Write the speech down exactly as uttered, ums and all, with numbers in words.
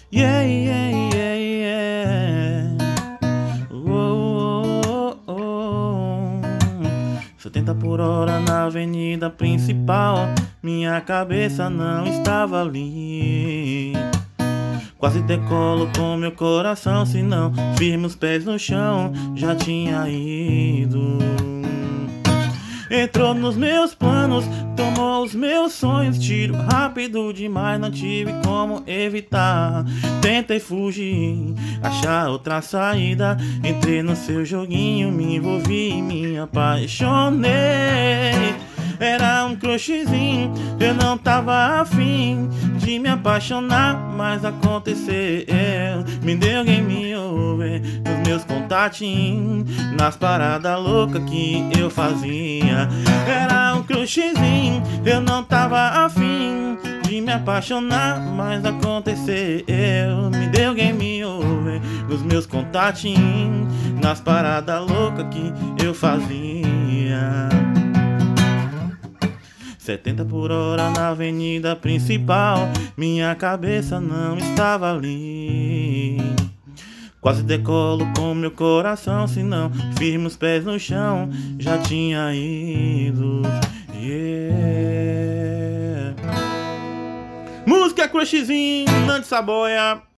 Yeah, yeah, yeah, yeah. Oh, oh, oh. setenta por hora na avenida principal, minha cabeça não estava ali. Quase decolo com meu coração, se não firme os pés no chão, já tinha ido. Entrou nos meus planos, tomou os meus sonhos, tiro rápido demais, não tive como evitar. Tentei fugir, achar outra saída, entrei no seu joguinho, me envolvi e me apaixonei. Era um crushzinho, eu não tava afim de me apaixonar, mas aconteceu. Me deu game over nos meus contatinhos, nas paradas loucas que eu fazia. Era um crushzinho, eu não tava afim de me apaixonar, mas aconteceu. Me deu game over nos meus contatinhos, nas paradas loucas que eu fazia. setenta por hora na avenida principal, minha cabeça não estava ali. Quase decolo com meu coração, se não firme os pés no chão, já tinha ido. Yeah. Música Crushzinho, Nando Saboia.